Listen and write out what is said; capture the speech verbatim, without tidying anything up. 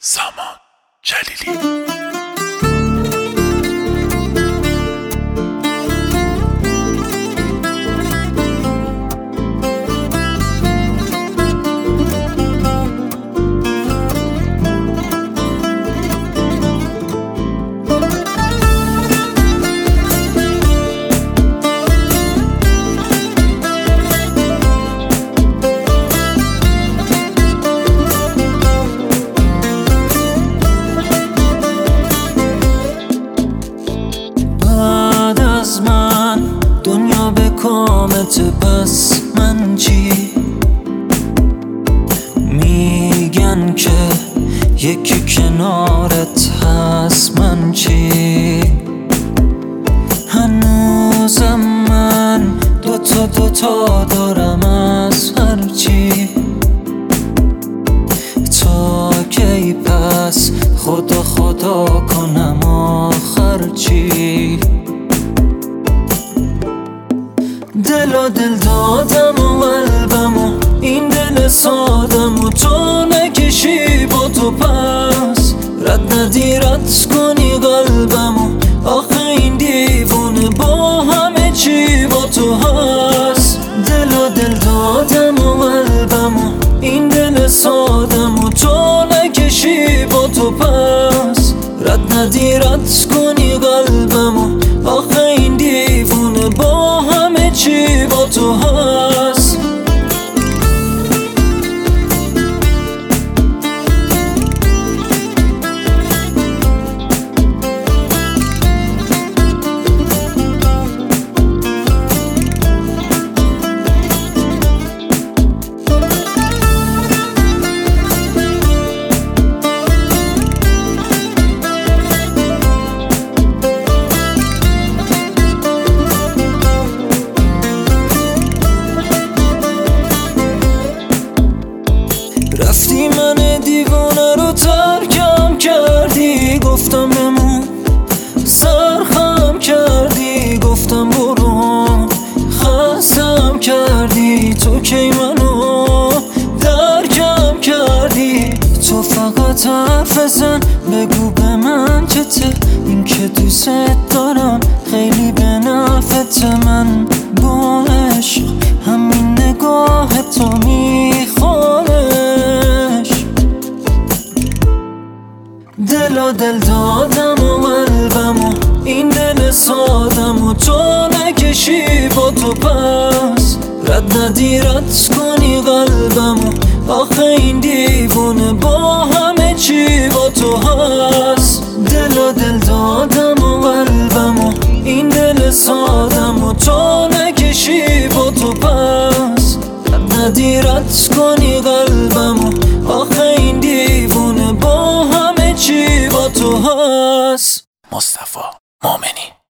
سامان جلیلی. دنیا به کامت، پس من چی؟ میگن که یکی کنارت هست، من چی؟ هنوزم من دوتا دوتا دارم از هرچی. تا کی پس خدا خدا کنم آخر چی؟ دل و دل دادم و قلبم و این دل سادم و تو نکشی با تو، پس رد ندی رد کنی قلبم و آخه این دیوونه با همه چی با تو هست. دل و دل دادم و قلبم و این دل سادم و تو نکشی با تو، پس رد ندی رد کنی قلبم و آخه این دیوونه با همه چی با تو هست. رفتی من دیوانه رو ترکم کردی، گفتم بمون، سرخم کردی، گفتم برو، خستم کردی، تو کی منو درکم کردی. تو فقط حرف بزن، بگو به من چته، این که دوست دارم خیلی به نفعت. من با عشق همین نگاه تو میخوره، دل و دل دادم و قلبم و این دل سادم و تو نکشی با تو، پس رد ندی رد کنی قلبم و آخه این دیوونه با همه چی با تو هست. دل و دل دادم و قلبم و این دل سادم و تو نکشی با تو، پس رد ندی رد کنی قلبم و آخه این دیوونه با همه چی با تو هست. مصطفی مومنی.